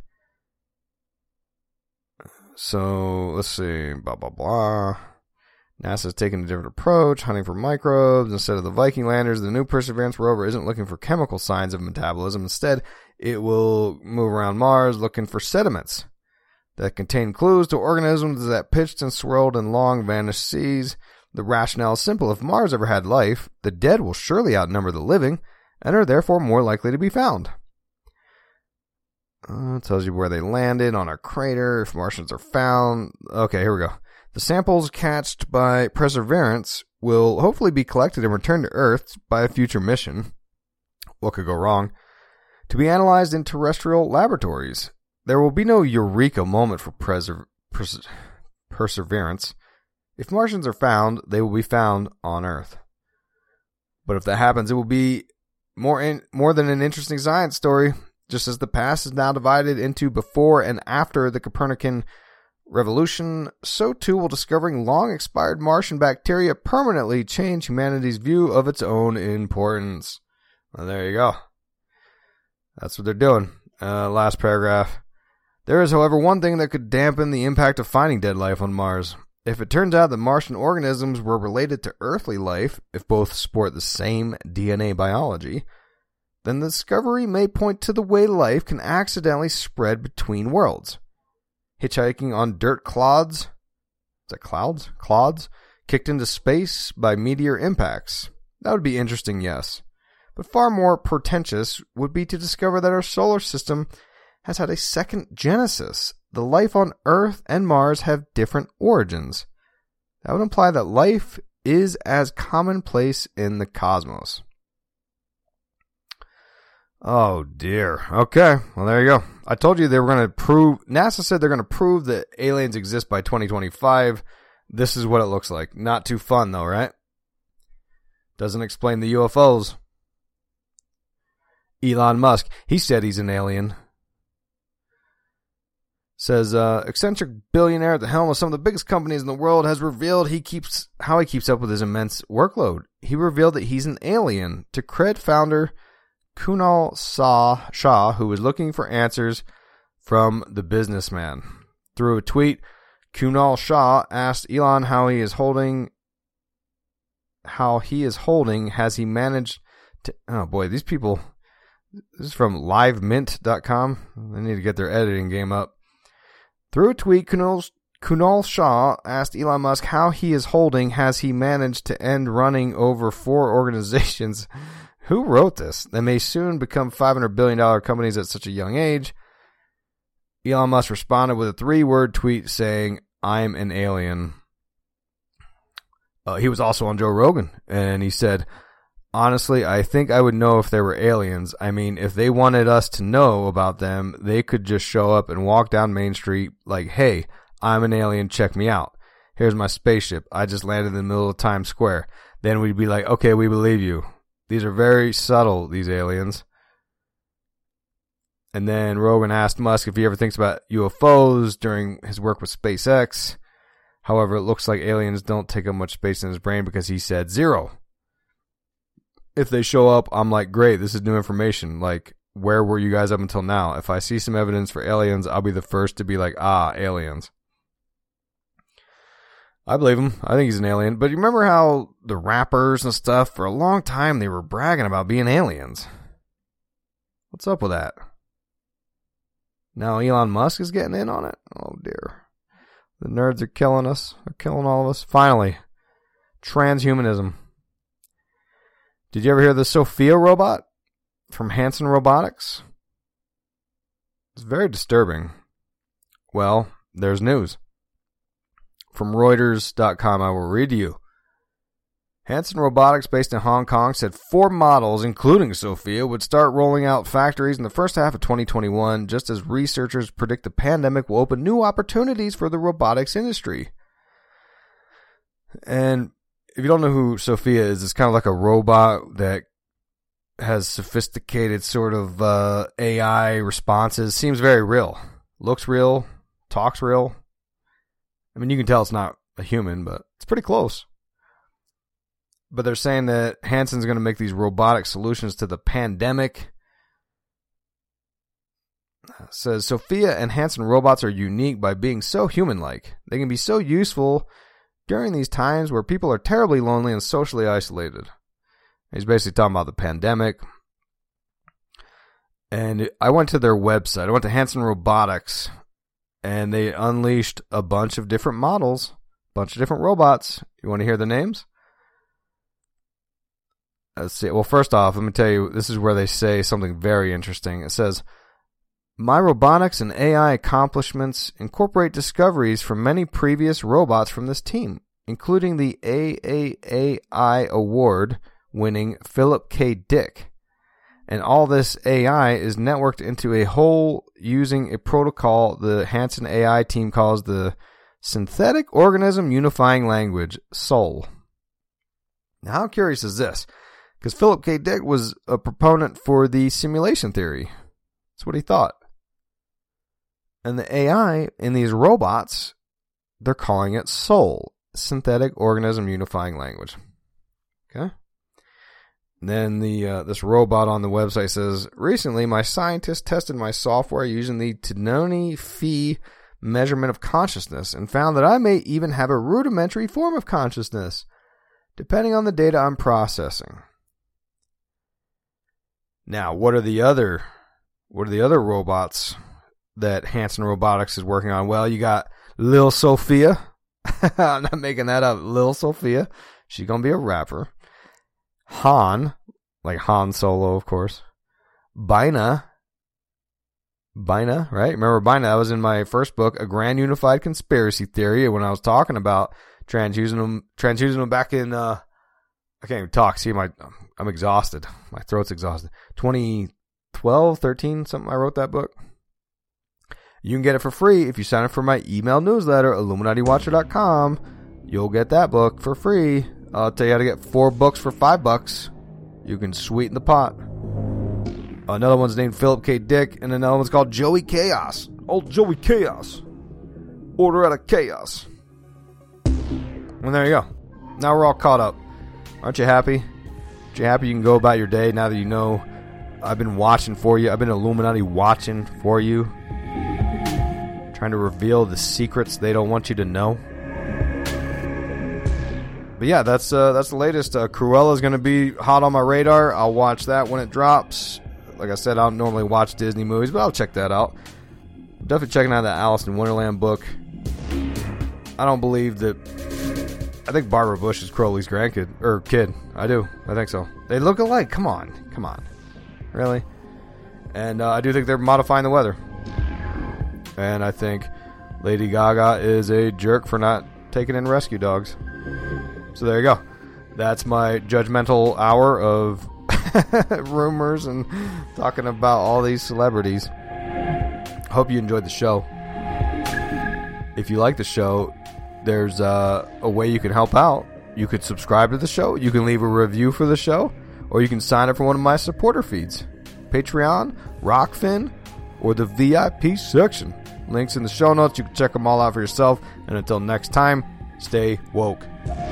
So, let's see. Blah, blah, blah. NASA's taking a different approach, hunting for microbes. Instead of the Viking landers, the new Perseverance rover isn't looking for chemical signs of metabolism. Instead, it will move around Mars looking for sediments that contain clues to organisms that pitched and swirled in long vanished seas. The rationale is simple. If Mars ever had life, the dead will surely outnumber the living and are therefore more likely to be found. Uh, it tells you where they landed on a crater, if Martians are found. Okay, here we go. The samples catched by Perseverance will hopefully be collected and returned to Earth by a future mission. What could go wrong? To be analyzed in terrestrial laboratories. There will be no eureka moment for preser- perse- Perseverance. If Martians are found, they will be found on Earth. But if that happens, it will be more in, more than an interesting science story. Just as the past is now divided into before and after the Copernican revolution, so too will discovering long-expired Martian bacteria permanently change humanity's view of its own importance. Well, there you go. That's what they're doing. Uh, last paragraph. There is, however, one thing that could dampen the impact of finding dead life on Mars. If it turns out that Martian organisms were related to earthly life, if both sport the same D N A biology, then the discovery may point to the way life can accidentally spread between worlds. Hitchhiking on dirt clods, is that clouds? Clods? Kicked into space by meteor impacts. That would be interesting, yes. But far more portentous would be to discover that our solar system has had a second genesis. The life on Earth and Mars have different origins. That would imply that life is as commonplace in the cosmos. Oh dear. Okay. Well, there you go. I told you they were going to prove, NASA said they're going to prove that aliens exist by twenty twenty-five. This is what it looks like. Not too fun though, right? Doesn't explain the U F Os. Elon Musk, he said he's an alien. Says, uh, eccentric billionaire at the helm of some of the biggest companies in the world has revealed he keeps how he keeps up with his immense workload. He revealed that he's an alien to Cred founder Kunal Shah, who was looking for answers from the businessman. Through a tweet, Kunal Shah asked Elon how he is holding, how he is holding, has he managed to, oh boy, these people, this is from live mint dot com. They need to get their editing game up. Through a tweet, Kunal, Kunal Shah asked Elon Musk how he is holding, has he managed to end running over four organizations. Who wrote this? They may soon become five hundred billion dollars companies at such a young age. Elon Musk responded with a three-word tweet saying, I'm an alien. Uh, he was also on Joe Rogan, and he said, honestly, I think I would know if they were aliens. I mean, if they wanted us to know about them, they could just show up and walk down Main Street like, hey, I'm an alien, check me out. Here's my spaceship. I just landed in the middle of Times Square. Then we'd be like, okay, we believe you. These are very subtle, these aliens. And then Rogan asked Musk if he ever thinks about U F Os during his work with SpaceX. However, it looks like aliens don't take up much space in his brain because he said zero. If they show up, I'm like, great, this is new information. Like, where were you guys up until now? If I see some evidence for aliens, I'll be the first to be like, ah, aliens. I believe him. I think he's an alien. But you remember how the rappers and stuff, for a long time, they were bragging about being aliens. What's up with that? Now Elon Musk is getting in on it? Oh, dear. The nerds are killing us. They're killing all of us. Finally, transhumanism. Did you ever hear of the Sophia robot from Hanson Robotics? It's very disturbing. Well, there's news. From Reuters dot com, I will read to you. Hanson Robotics, based in Hong Kong, said four models, including Sophia, would start rolling out factories in the first half of twenty twenty-one, just as researchers predict the pandemic will open new opportunities for the robotics industry. And if you don't know who Sophia is, it's kind of like a robot that has sophisticated sort of uh, A I responses. Seems very real. Looks real. Talks real. I mean, you can tell it's not a human, but it's pretty close. But they're saying that Hanson's going to make these robotic solutions to the pandemic. It says, Sophia and Hanson robots are unique by being so human-like. They can be so useful during these times where people are terribly lonely and socially isolated. He's basically talking about the pandemic. And I went to their website. I went to Hanson Robotics, and they unleashed a bunch of different models, a bunch of different robots. You want to hear the names? Let's see. Well, first off, let me tell you, this is where they say something very interesting. It says, my robotics and A I accomplishments incorporate discoveries from many previous robots from this team, including the A A A I award-winning Philip K. Dick. And all this A I is networked into a whole using a protocol the Hanson A I team calls the Synthetic Organism Unifying Language, SOUL. Now, how curious is this? Because Philip K. Dick was a proponent for the simulation theory. That's what he thought. And the A I in these robots, they're calling it SOUL, Synthetic Organism Unifying Language. Okay? And then the uh, this robot on the website says, recently my scientists tested my software using the Tononi-Phi measurement of consciousness and found that I may even have a rudimentary form of consciousness, depending on the data I'm processing. Now, what are the other what are the other robots that Hanson Robotics is working on? Well, you got Lil Sophia. I'm not making that up. Lil Sophia. She's going to be a rapper. Han, like Han Solo, of course. Bina. Bina, right? Remember Bina? That was in my first book, A Grand Unified Conspiracy Theory, when I was talking about transfusing them, transfusing them back in, uh, I can't even talk. See, my, I'm exhausted. My throat's exhausted. twenty twelve, thirteen, something, I wrote that book. You can get it for free if you sign up for my email newsletter, Illuminati Watcher dot com. You'll get that book for free. I'll tell you how to get four books for five bucks. You can sweeten the pot. Another one's named Philip K. Dick, and another one's called Joey Chaos. Old Joey Chaos. Order out of chaos. And there you go. Now we're all caught up. Aren't you happy? Aren't you happy you can go about your day now that you know I've been watching for you? I've been Illuminati watching for you. Trying to reveal the secrets they don't want you to know. But yeah, that's uh, that's the latest. Uh, Cruella is going to be hot on my radar. I'll watch that when it drops. Like I said, I don't normally watch Disney movies, but I'll check that out. I'm definitely checking out that Alice in Wonderland book. I don't believe that... I think Barbara Bush is Crowley's grandkid. Or kid. I do. I think so. They look alike. Come on. Come on. Really? And uh, I do think they're modifying the weather. And I think Lady Gaga is a jerk for not taking in rescue dogs. So there you go. That's my judgmental hour of rumors and talking about all these celebrities. Hope you enjoyed the show. If you like the show, there's uh, a way you can help out. You could subscribe to the show. You can leave a review for the show. Or you can sign up for one of my supporter feeds. Patreon, Rockfin, or the V I P section. Links in the show notes. You can check them all out for yourself. And until next time, stay woke.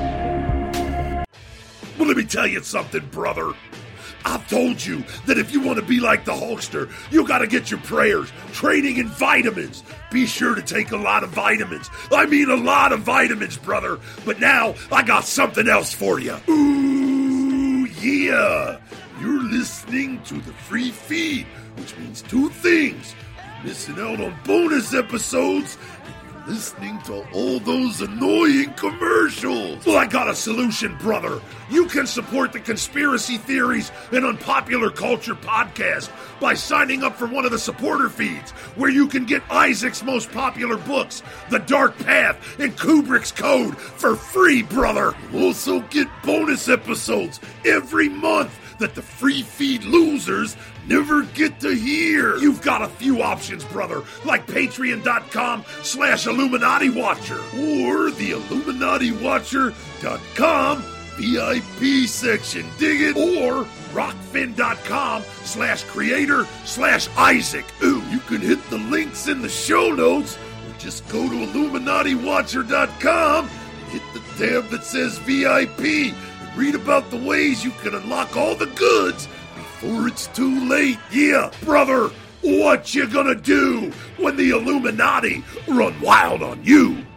Well, let me tell you something, brother. I've told you that if you want to be like the Hulkster, you got to get your prayers, training, and vitamins. Be sure to take a lot of vitamins. I mean a lot of vitamins, brother. But now I got something else for you. Ooh, yeah. You're listening to the free feed, which means two things. You're missing out on bonus episodes, and you're listening to all those annoying commercials. Well, I got a solution, brother. You can support the Conspiracy Theories and Unpopular Culture podcast by signing up for one of the supporter feeds, where you can get Isaac's most popular books, The Dark Path and Kubrick's Code, for free, brother. You'll also get bonus episodes every month that the free feed losers never get to hear. You've got a few options, brother, like patreon.com slash Illuminati Watcher or the Illuminati Watcher dot com V I P section, dig it? Or rockfin.com slash creator slash Isaac. Ooh, you can hit the links in the show notes or just go to Illuminati Watcher dot com and hit the tab that says V I P and read about the ways you can unlock all the goods before it's too late. Yeah, brother, what you gonna do when the Illuminati run wild on you?